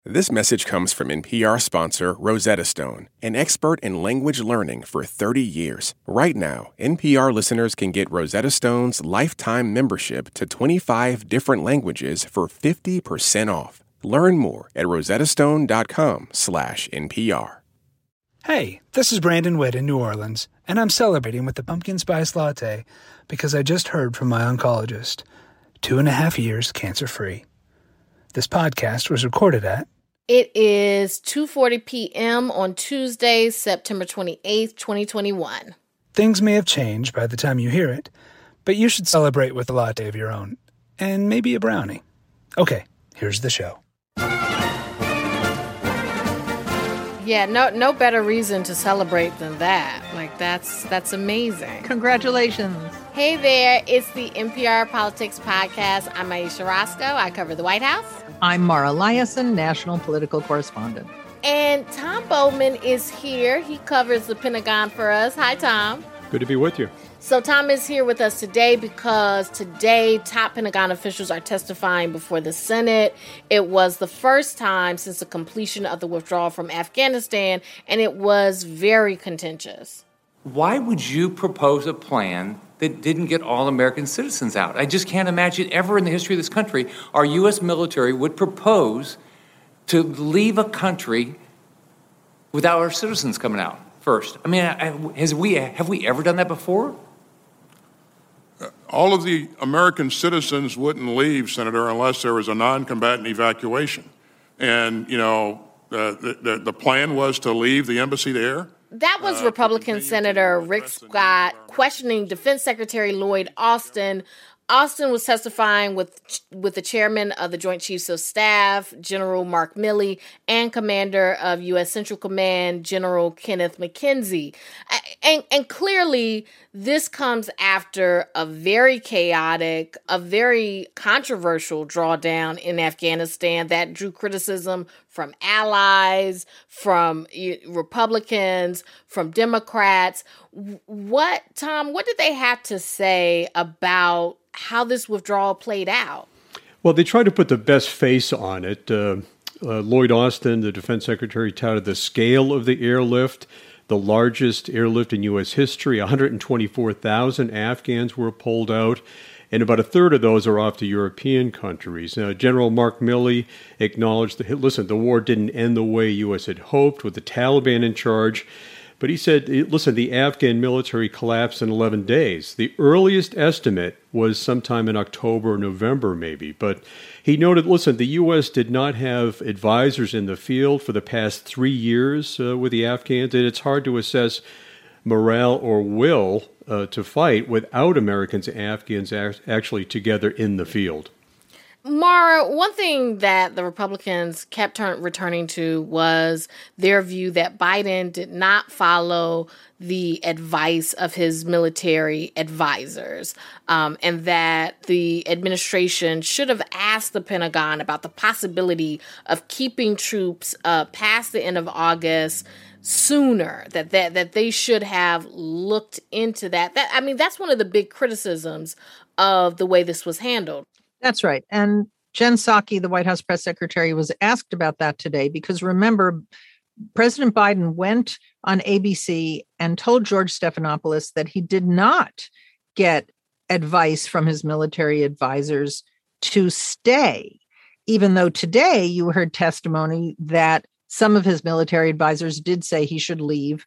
This message comes from NPR sponsor Rosetta Stone, an expert in language learning for 30 years. Right now, NPR listeners can get Rosetta Stone's lifetime membership to 25 different languages for 50% off. Learn more at rosettastone.com/NPR. Hey, this is Brandon Witt in New Orleans, and I'm celebrating with the pumpkin spice latte because I just heard from my oncologist. 2.5 years cancer-free. This podcast was recorded at... It is 2:40 p.m. on Tuesday, September 28th, 2021. Things may have changed by the time you hear it, but you should celebrate with a latte of your own, and maybe a brownie. Okay, here's the show. Yeah, no better reason to celebrate than that. Like, that's amazing. Congratulations. Hey there, it's the NPR Politics Podcast. I'm Ayesha Rascoe. I cover the White House. I'm Mara Liasson, national political correspondent. And Tom Bowman is here. He covers the Pentagon for us. Hi, Tom. Good to be with you. So Tom is here with us today because today top Pentagon officials are testifying before the Senate. It was the first time since the completion of the withdrawal from Afghanistan, and it was very contentious. Why would you propose a plan that didn't get all American citizens out? I just can't imagine ever in the history of this country our U.S. military would propose to leave a country without our citizens coming out first. I mean, have we ever done that before? All of the American citizens wouldn't leave, Senator, unless there was a non-combatant evacuation. And, you know, the plan was to leave the embassy there. That was Republican Senator Rick Scott questioning Defense Secretary Lloyd Austin. Austin was testifying with the chairman of the Joint Chiefs of Staff, General Mark Milley, and commander of U.S. Central Command, General Kenneth McKenzie. And clearly, this comes after a very chaotic, a very controversial drawdown in Afghanistan that drew criticism from allies, from Republicans, from Democrats. Tom, what did they have to say about how this withdrawal played out? Well, they tried to put the best face on it. Lloyd Austin, the defense secretary, touted the scale of the airlift, the largest airlift in U.S. history. 124,000 Afghans were pulled out, and about a third of those are off to European countries. General Mark Milley acknowledged that, listen, the war didn't end the way U.S. had hoped with the Taliban in charge. But he said, listen, the Afghan military collapsed in 11 days. The earliest estimate was sometime in October or November, maybe. But he noted, listen, the U.S. did not have advisors in the field for the past 3 years with the Afghans, and it's hard to assess morale or will to fight without Americans and Afghans actually together in the field. Mara, one thing that the Republicans kept returning to was their view that Biden did not follow the advice of his military advisors, and that the administration should have asked the Pentagon about the possibility of keeping troops past the end of August sooner, that they should have looked into that. That's one of the big criticisms of the way this was handled. That's right. And Jen Psaki, the White House press secretary, was asked about that today because, remember, President Biden went on ABC and told George Stephanopoulos that he did not get advice from his military advisors to stay, even though today you heard testimony that some of his military advisors did say he should leave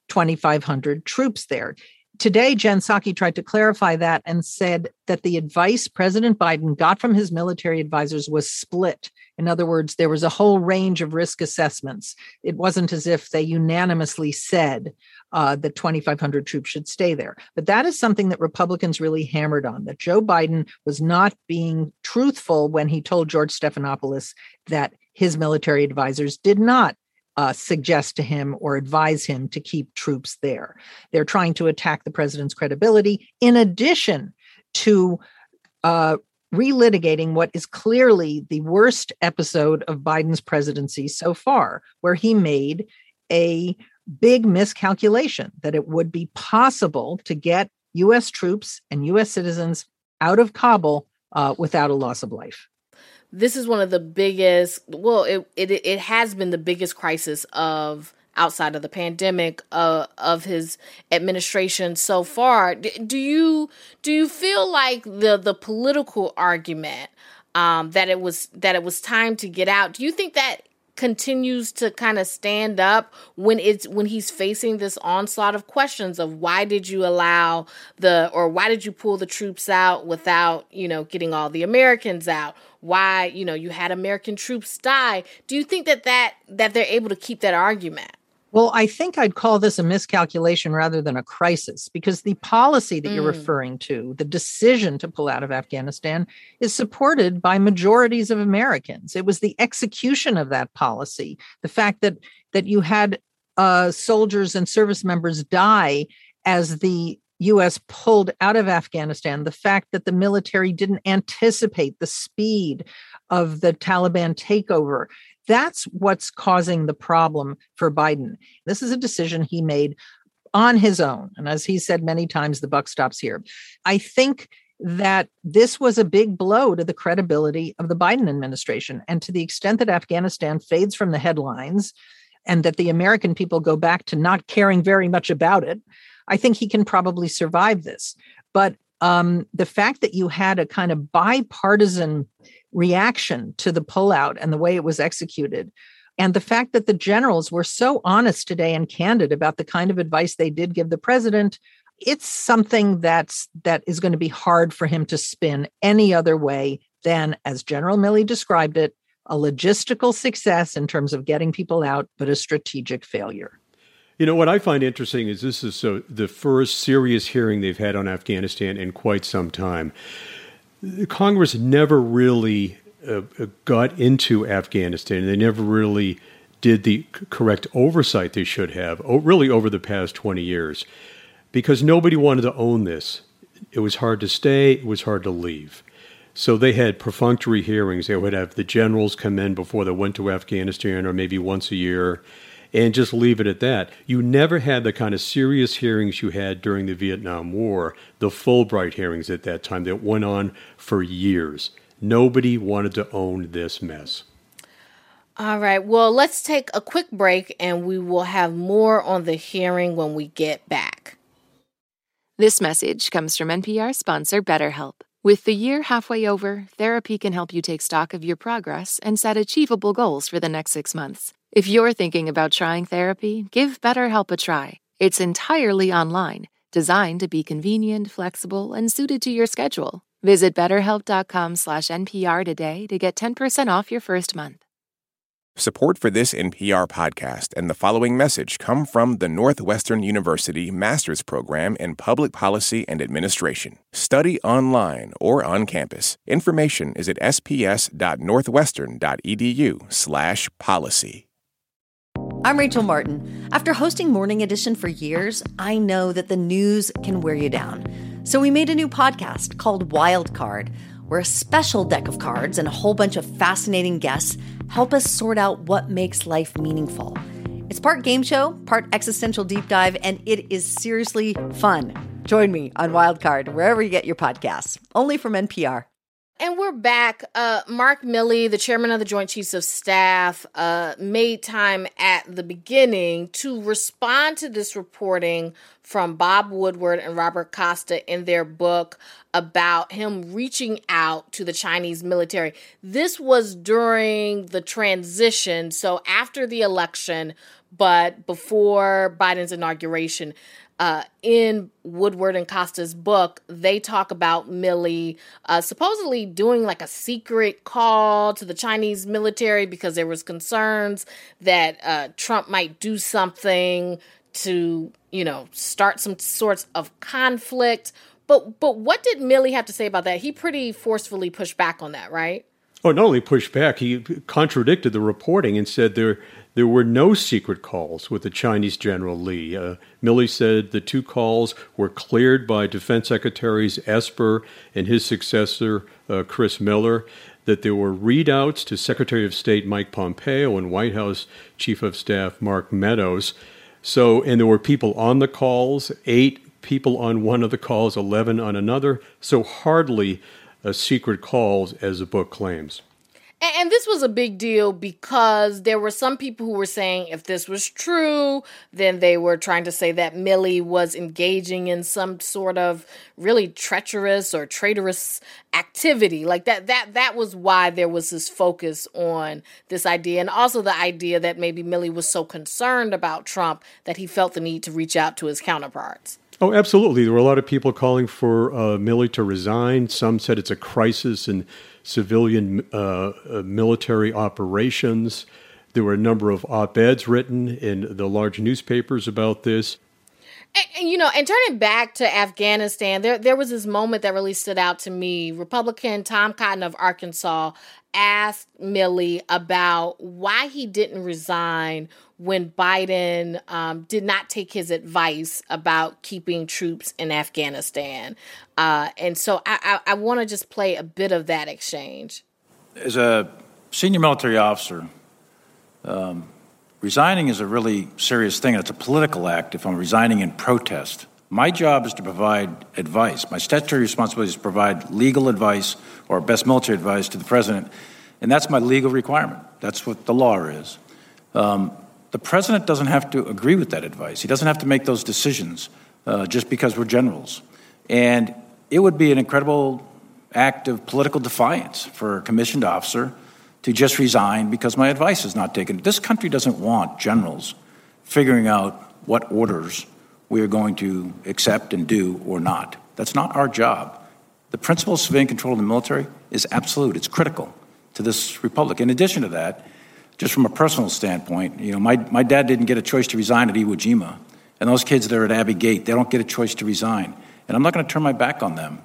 2,500 troops there. Today, Jen Psaki tried to clarify that and said that the advice President Biden got from his military advisors was split. In other words, there was a whole range of risk assessments. It wasn't as if they unanimously said that 2,500 troops should stay there. But that is something that Republicans really hammered on, that Joe Biden was not being truthful when he told George Stephanopoulos that his military advisors did not suggest to him or advise him to keep troops there. They're trying to attack the president's credibility, in addition to relitigating what is clearly the worst episode of Biden's presidency so far, where he made a big miscalculation that it would be possible to get U.S. troops and U.S. citizens out of Kabul without a loss of life. this is one of the biggest, it has been the biggest crisis of outside of the pandemic of his administration so far. Do you feel like the political argument that it was time to get out, do you think that continues to kind of stand up when he's facing this onslaught of questions of why did you why did you pull the troops out without, getting all the Americans out? Why, you had American troops die? Do you think that they're able to keep that argument? Well, I think I'd call this a miscalculation rather than a crisis, because the policy that you're referring to, the decision to pull out of Afghanistan, is supported by majorities of Americans. It was the execution of that policy, the fact that you had soldiers and service members die as the U.S. pulled out of Afghanistan, the fact that the military didn't anticipate the speed of the Taliban takeover. That's what's causing the problem for Biden. This is a decision he made on his own. And as he said many times, the buck stops here. I think that this was a big blow to the credibility of the Biden administration. And to the extent that Afghanistan fades from the headlines and that the American people go back to not caring very much about it, I think he can probably survive this. But the fact that you had a kind of bipartisan reaction to the pullout and the way it was executed, and the fact that the generals were so honest today and candid about the kind of advice they did give the president, it's something that is going to be hard for him to spin any other way than, as General Milley described it, a logistical success in terms of getting people out, but a strategic failure. What I find interesting is this is the first serious hearing they've had on Afghanistan in quite some time. Congress never really got into Afghanistan. They never really did the correct oversight they should have, really over the past 20 years, because nobody wanted to own this. It was hard to stay. It was hard to leave. So they had perfunctory hearings. They would have the generals come in before they went to Afghanistan, or maybe once a year, and just leave it at that. You never had the kind of serious hearings you had during the Vietnam War, the Fulbright hearings at that time that went on for years. Nobody wanted to own this mess. All right. Well, let's take a quick break and we will have more on the hearing when we get back. This message comes from NPR sponsor BetterHelp. With the year halfway over, therapy can help you take stock of your progress and set achievable goals for the next 6 months. If you're thinking about trying therapy, give BetterHelp a try. It's entirely online, designed to be convenient, flexible, and suited to your schedule. Visit BetterHelp.com/NPR today to get 10% off your first month. Support for this NPR podcast and the following message come from the Northwestern University Master's Program in Public Policy and Administration. Study online or on campus. Information is at sps.northwestern.edu/policy. I'm Rachel Martin. After hosting Morning Edition for years, I know that the news can wear you down. So we made a new podcast called Wild Card, where a special deck of cards and a whole bunch of fascinating guests help us sort out what makes life meaningful. It's part game show, part existential deep dive, and it is seriously fun. Join me on Wild Card, wherever you get your podcasts, only from NPR. And we're back. Mark Milley, the chairman of the Joint Chiefs of Staff, made time at the beginning to respond to this reporting from Bob Woodward and Robert Costa in their book about him reaching out to the Chinese military. This was during the transition, so after the election, but before Biden's inauguration. In Woodward and Costa's book, they talk about Milley supposedly doing like a secret call to the Chinese military because there was concerns that Trump might do something to, start some sorts of conflict. But what did Milley have to say about that? He pretty forcefully pushed back on that, right? Oh, not only pushed back, he contradicted the reporting and said there were no secret calls with the Chinese General Li. Milley said the two calls were cleared by Defense Secretaries Esper and his successor, Chris Miller, that there were readouts to Secretary of State Mike Pompeo and White House Chief of Staff Mark Meadows. And there were people on the calls, 8 people on one of the calls, 11 on another, so hardly secret calls as the book claims. And this was a big deal because there were some people who were saying if this was true, then they were trying to say that Milley was engaging in some sort of really treacherous or traitorous activity. Like that was why there was this focus on this idea. And also the idea that maybe Milley was so concerned about Trump that he felt the need to reach out to his counterparts. Oh, absolutely. There were a lot of people calling for Milley to resign. Some said it's a crisis in civilian military operations. There were a number of op-eds written in the large newspapers about this. And turning back to Afghanistan, there was this moment that really stood out to me. Republican Tom Cotton of Arkansas asked Milley about why he didn't resign when Biden did not take his advice about keeping troops in Afghanistan. And so I want to just play a bit of that exchange. As a senior military officer, resigning is a really serious thing. It's a political act if I'm resigning in protest. My job is to provide advice. My statutory responsibility is to provide legal advice or best military advice to the president, and that's my legal requirement. That's what the law is. The president doesn't have to agree with that advice. He doesn't have to make those decisions just because we're generals. And it would be an incredible act of political defiance for a commissioned officer to just resign because my advice is not taken. This country doesn't want generals figuring out what orders we are going to accept and do or not. That's not our job. The principle of civilian control of the military is absolute. It's critical to this republic. In addition to that, just from a personal standpoint, my dad didn't get a choice to resign at Iwo Jima, and those kids that are at Abbey Gate, they don't get a choice to resign. And I'm not going to turn my back on them.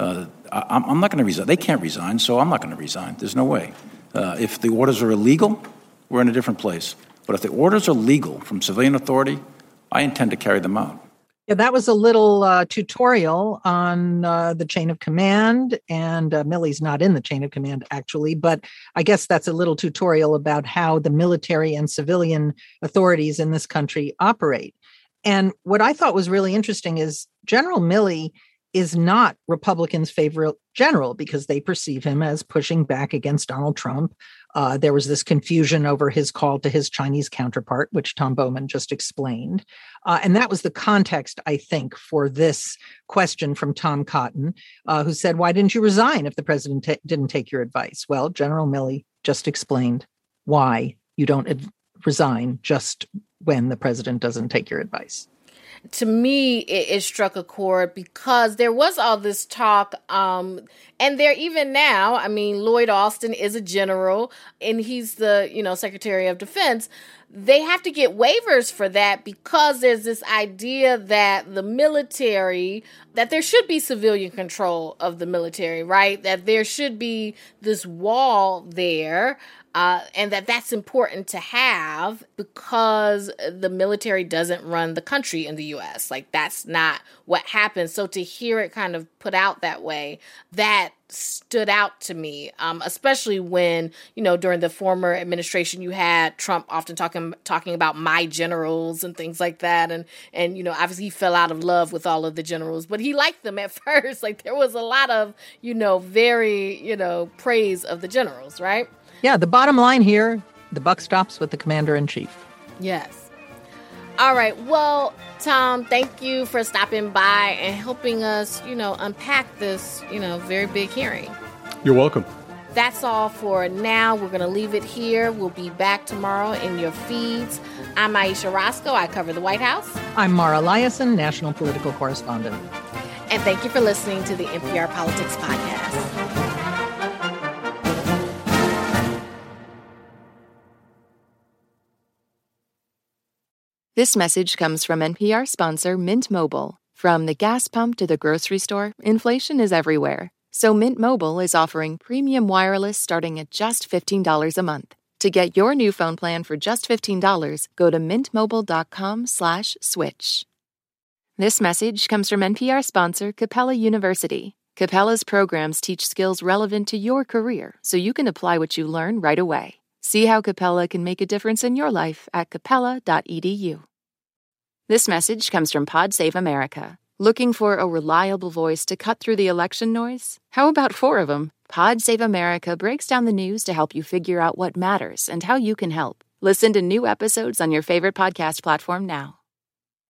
I'm not going to resign. They can't resign, so I'm not going to resign. There's no way. If the orders are illegal, we're in a different place. But if the orders are legal from civilian authority, I intend to carry them out. Yeah, that was a little tutorial on the chain of command, and Milley's not in the chain of command, actually, but I guess that's a little tutorial about how the military and civilian authorities in this country operate. And what I thought was really interesting is General Milley is not Republicans' favorite general because they perceive him as pushing back against Donald Trump. There was this confusion over his call to his Chinese counterpart, which Tom Bowman just explained. And that was the context, I think, for this question from Tom Cotton, who said, why didn't you resign if the president didn't take your advice? Well, General Milley just explained why you don't resign just when the president doesn't take your advice. To me, it struck a chord because there was all this talk, and there even now, I mean, Lloyd Austin is a general, and he's the, Secretary of Defense. They have to get waivers for that because there's this idea that the military, that there should be civilian control of the military, right? That there should be this wall there. And that's important to have because the military doesn't run the country in the U.S. Like, that's not what happens. So to hear it kind of put out that way, that stood out to me, especially when, during the former administration, you had Trump often talking about my generals and things like that. And obviously he fell out of love with all of the generals, but he liked them at first. Like, there was a lot of, very, praise of the generals, right? Yeah, the bottom line here, the buck stops with the commander-in-chief. Yes. All right. Well, Tom, thank you for stopping by and helping us, unpack this, very big hearing. You're welcome. That's all for now. We're going to leave it here. We'll be back tomorrow in your feeds. I'm Aisha Roscoe. I cover the White House. I'm Mara Liasson, national political correspondent. And thank you for listening to the NPR Politics Podcast. This message comes from NPR sponsor Mint Mobile. From the gas pump to the grocery store, inflation is everywhere. So Mint Mobile is offering premium wireless starting at just $15 a month. To get your new phone plan for just $15, go to mintmobile.com/switch. This message comes from NPR sponsor Capella University. Capella's programs teach skills relevant to your career so you can apply what you learn right away. See how Capella can make a difference in your life at capella.edu. This message comes from Pod Save America. Looking for a reliable voice to cut through the election noise? How about 4 of them? Pod Save America breaks down the news to help you figure out what matters and how you can help. Listen to new episodes on your favorite podcast platform now.